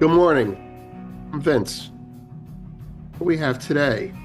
Good morning. I'm Vince. What we have today?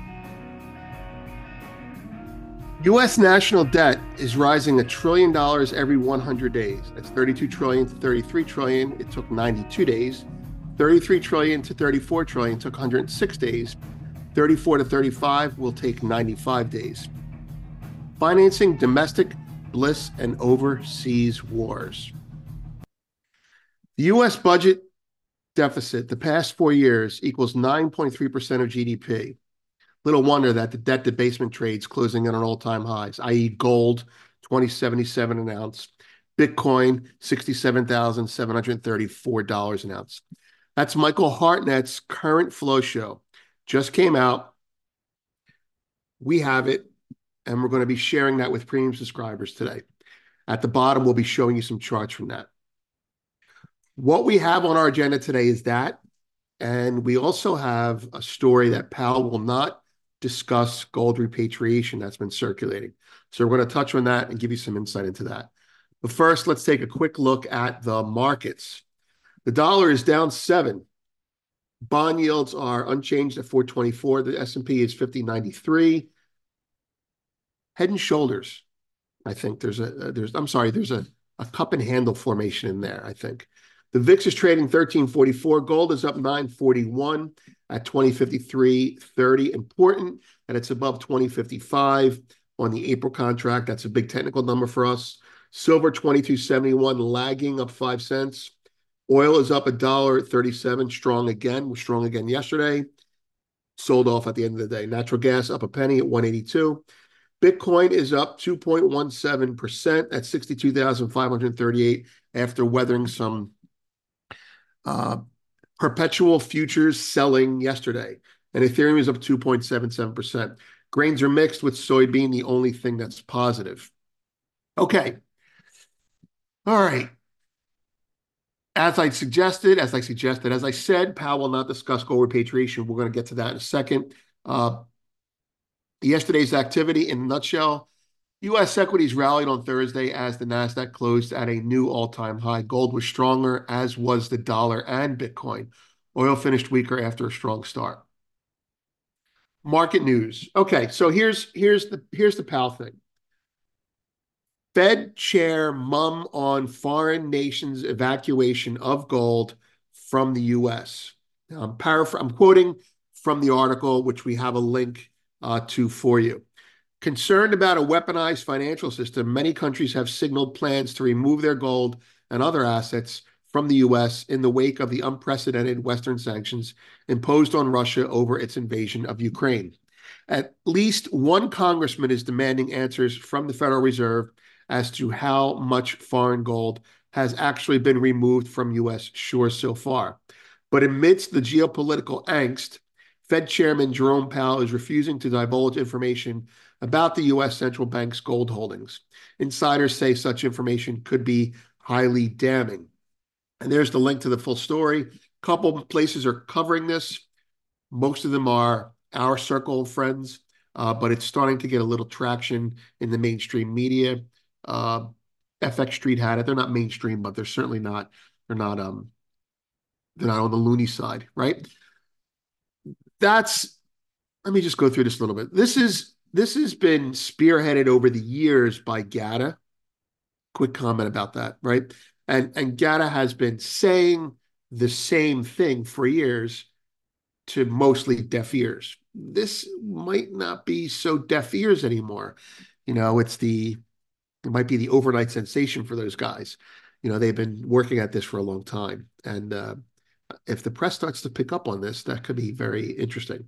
U.S. national debt is rising $1 trillion every 100 days. That's 32 trillion to 33 trillion. It took 92 days. 33 trillion to 34 trillion took 106 days. 34 to 35 will take 95 days. Financing domestic bliss and overseas wars. The U.S. budget deficit the past 4 years equals 9.3% of GDP. Little wonder that the debt debasement trades closing in on all-time highs, i.e. gold, 2077 an ounce, Bitcoin, $67,734 an ounce. That's Michael Hartnett's current flow show. Just came out. We have it, and we're going to be sharing that with premium subscribers today. At the bottom, we'll be showing you some charts from that. What we have on our agenda today is that, and we also have a story that Powell will not discuss gold repatriation that's been circulating. So we're going to touch on that and give you some insight into that. But first, let's take a quick look at the markets. The dollar is down 7. Bond yields are unchanged at 424. The S&P is 5093. Head and shoulders. I think there's a cup and handle formation in there, I think. The VIX is trading 1344. Gold is up 941 at 2053.30. Important that it's above 2055 on the April contract. That's a big technical number for us. Silver 2271, lagging up 5 cents. Oil is up $1.37, strong again. Was strong again yesterday. Sold off at the end of the day. Natural gas up a penny at 182. Bitcoin is up 2.17% at 62,538 after weathering some perpetual futures selling yesterday. And Ethereum is up 2.77%. Grains are mixed, with soybean the only thing that's positive. Okay. All right. As I said, Powell will not discuss gold repatriation. We're going to get to that in a second. Yesterday's activity in a nutshell: U.S. equities rallied on Thursday as the Nasdaq closed at a new all-time high. Gold was stronger, as was the dollar and Bitcoin. Oil finished weaker after a strong start. Market news. Okay, so here's the Powell thing. Fed Chair mum on foreign nations' evacuation of gold from the U.S. Now, I'm quoting from the article, which we have a link to for you. Concerned about a weaponized financial system, many countries have signaled plans to remove their gold and other assets from the U.S. in the wake of the unprecedented Western sanctions imposed on Russia over its invasion of Ukraine. At least one congressman is demanding answers from the Federal Reserve as to how much foreign gold has actually been removed from U.S. shores so far. But amidst the geopolitical angst, Fed Chairman Jerome Powell is refusing to divulge information about the U.S. central bank's gold holdings. Insiders say such information could be highly damning. And there's the link to the full story. A couple of places are covering this. Most of them are our circle of friends, but it's starting to get a little traction in the mainstream media. FX Street had it. They're not mainstream, but they're certainly not. They're not on the loony side, right? Let me just go through this a little bit. This has been spearheaded over the years by GATA. Quick comment about that, right? And GATA has been saying the same thing for years to mostly deaf ears. This might not be so deaf ears anymore. It might be the overnight sensation for those guys. They've been working at this for a long time. And if the press starts to pick up on this, that could be very interesting.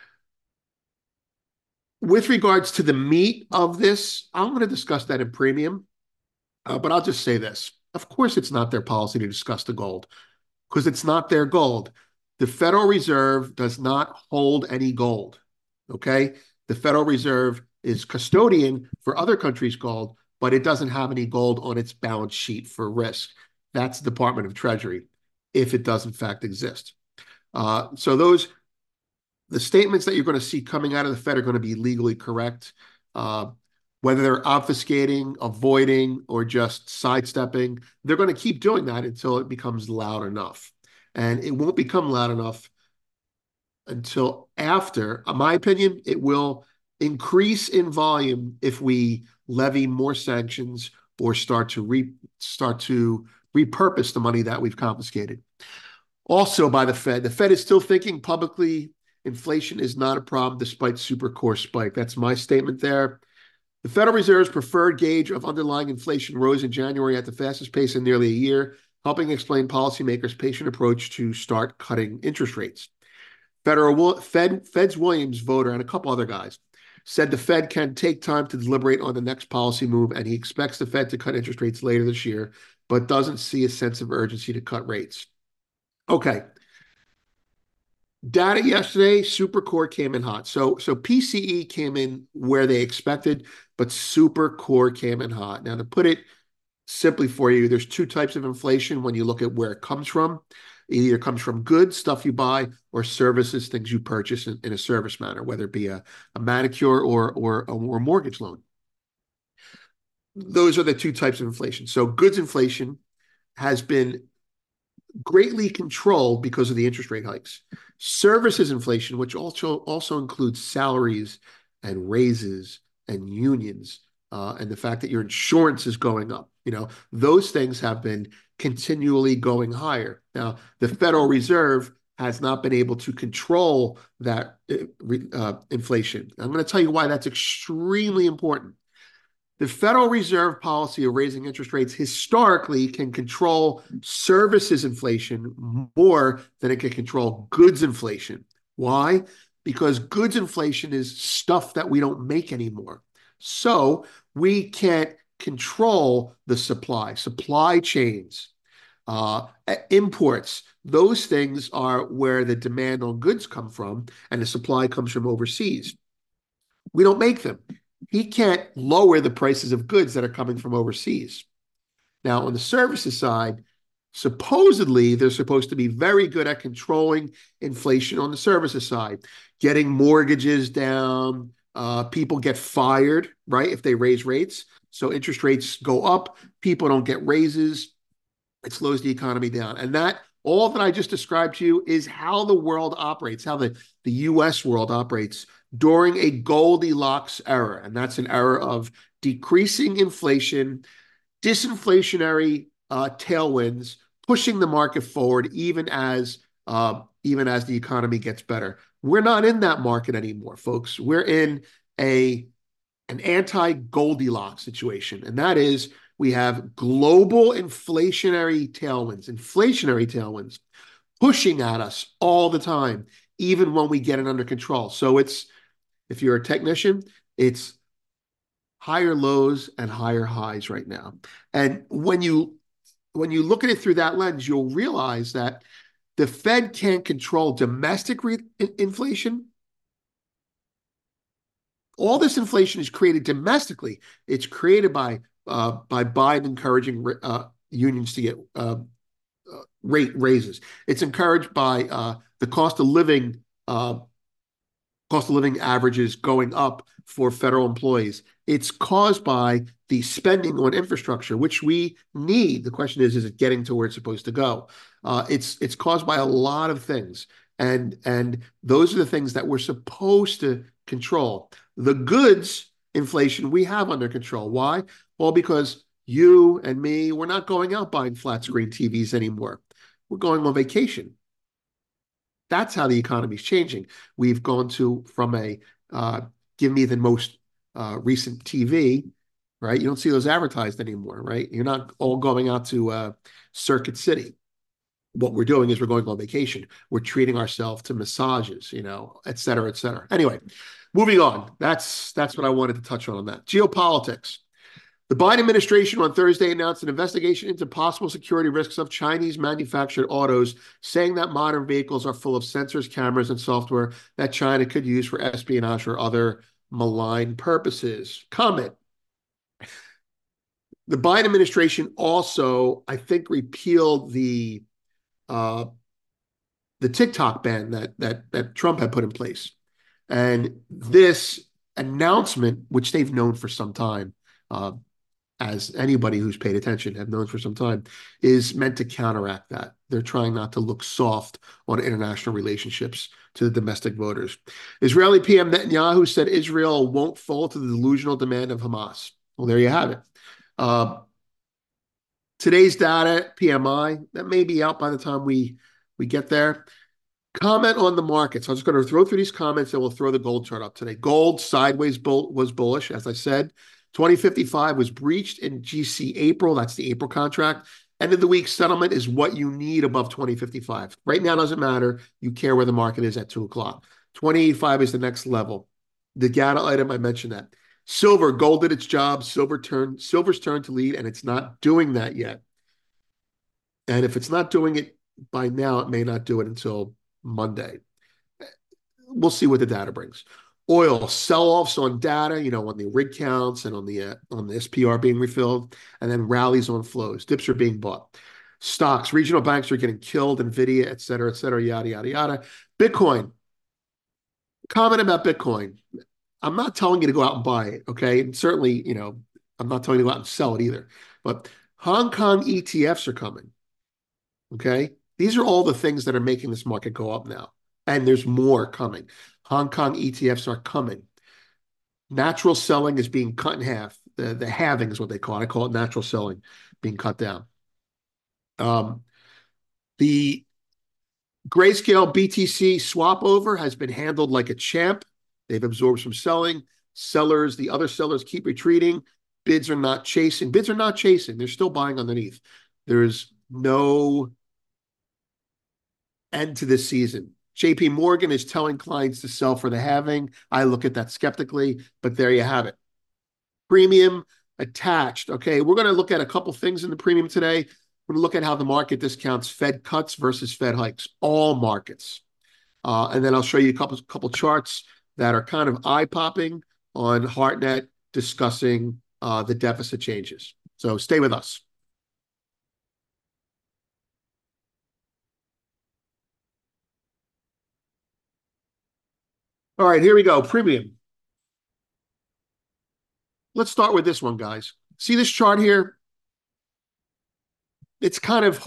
With regards to the meat of this, I'm going to discuss that in premium, but I'll just say this. Of course, it's not their policy to discuss the gold, because it's not their gold. The Federal Reserve does not hold any gold, okay? The Federal Reserve is custodian for other countries' gold, but it doesn't have any gold on its balance sheet for risk. That's the Department of Treasury, if it does in fact exist. So the statements that you're going to see coming out of the Fed are going to be legally correct. Whether they're obfuscating, avoiding, or just sidestepping, they're going to keep doing that until it becomes loud enough. And it won't become loud enough until after, in my opinion, it will increase in volume if we levy more sanctions or start to repurpose the money that we've confiscated. Also by the Fed. The Fed is still thinking publicly inflation is not a problem despite super core spike. That's my statement there. The Federal Reserve's preferred gauge of underlying inflation rose in January at the fastest pace in nearly a year, helping explain policymakers' patient approach to start cutting interest rates. Fed's Williams voter and a couple other guys said the Fed can take time to deliberate on the next policy move, and he expects the Fed to cut interest rates later this year, but doesn't see a sense of urgency to cut rates. Okay. Data yesterday, super core came in hot. So PCE came in where they expected, but super core came in hot. Now, to put it simply for you, there's two types of inflation when you look at where it comes from. It either comes from goods, stuff you buy, or services, things you purchase in a service manner, whether it be a manicure or a mortgage loan. Those are the two types of inflation. So goods inflation has been greatly controlled because of the interest rate hikes. Services inflation, which also includes salaries and raises and unions, and the fact that your insurance is going up, those things have been continually going higher. Now, the Federal Reserve has not been able to control that inflation. I'm going to tell you why that's extremely important. The Federal Reserve policy of raising interest rates historically can control services inflation more than it can control goods inflation. Why? Because goods inflation is stuff that we don't make anymore. So we can't control the supply chains, imports. Those things are where the demand on goods come from, and the supply comes from overseas. We don't make them. He can't lower the prices of goods that are coming from overseas. Now, on the services side, supposedly they're supposed to be very good at controlling inflation on the services side, getting mortgages down. People get fired, right, if they raise rates. So interest rates go up. People don't get raises. It slows the economy down. And all that I just described to you is how the world operates, how the U.S. world operates during a Goldilocks era. And that's an era of decreasing inflation, disinflationary tailwinds, pushing the market forward even as the economy gets better. We're not in that market anymore, folks. We're in an anti-Goldilocks situation. And that is, we have global inflationary tailwinds pushing at us all the time, even when we get it under control. So if you're a technician, it's higher lows and higher highs right now. And when you look at it through that lens, you'll realize that the Fed can't control domestic inflation. All this inflation is created domestically. It's created by Biden encouraging unions to get rate raises. It's encouraged by the cost of living averages going up for federal employees. It's caused by the spending on infrastructure, which we need. The question is it getting to where it's supposed to go? It's caused by a lot of things. And those are the things that we're supposed to control. The goods inflation we have under control. Why? Well, because you and me, we're not going out buying flat screen TVs anymore. We're going on vacation. That's how the economy is changing. We've gone from a give me the most recent TV, right? You don't see those advertised anymore, right? You're not all going out to Circuit City. What we're doing is we're going on vacation. We're treating ourselves to massages, et cetera, et cetera. Anyway, moving on. That's what I wanted to touch on that. Geopolitics. The Biden administration on Thursday announced an investigation into possible security risks of Chinese-manufactured autos, saying that modern vehicles are full of sensors, cameras, and software that China could use for espionage or other malign purposes. Comment. The Biden administration also, I think, repealed the TikTok ban that Trump had put in place. And this announcement, which they've known for some time, as anybody who's paid attention have known for some time, is meant to counteract that. They're trying not to look soft on international relationships to the domestic voters. Israeli PM Netanyahu said Israel won't fall to the delusional demand of Hamas. Well, there you have it. Today's data, PMI, that may be out by the time we get there. Comment on the market. So I'm just going to throw through these comments and we'll throw the gold chart up today. Gold sideways was bullish, as I said. 2055 was breached in GC April. That's the April contract. End of the week settlement is what you need above 2055. Right now doesn't matter. You care where the market is at 2 o'clock. 2085 is the next level. The data item, I mentioned that. Silver, gold did its job. Silver's turn to lead, and it's not doing that yet. And if it's not doing it by now, it may not do it until Monday. We'll see what the data brings. Oil sell-offs on data, on the rig counts and on the SPR being refilled, and then rallies on flows. Dips are being bought. Stocks, regional banks are getting killed, NVIDIA, et cetera, yada, yada, yada. Bitcoin. Comment about Bitcoin. I'm not telling you to go out and buy it, okay? And certainly, I'm not telling you to go out and sell it either. But Hong Kong ETFs are coming, okay? These are all the things that are making this market go up now. And there's more coming. Hong Kong ETFs are coming. Natural selling is being cut in half. The halving is what they call it. I call it natural selling being cut down. The Grayscale BTC swap over has been handled like a champ. They've absorbed some selling. The other sellers keep retreating. Bids are not chasing. They're still buying underneath. There's no end to this season. JP Morgan is telling clients to sell for the halving. I look at that skeptically, but there you have it. Premium attached. Okay, we're going to look at a couple things in the premium today. We're going to look at how the market discounts Fed cuts versus Fed hikes, all markets. And then I'll show you a couple charts that are kind of eye-popping on HeartNet discussing the deficit changes. So stay with us. All right, here we go. Premium. Let's start with this one, guys. See this chart here? It's kind of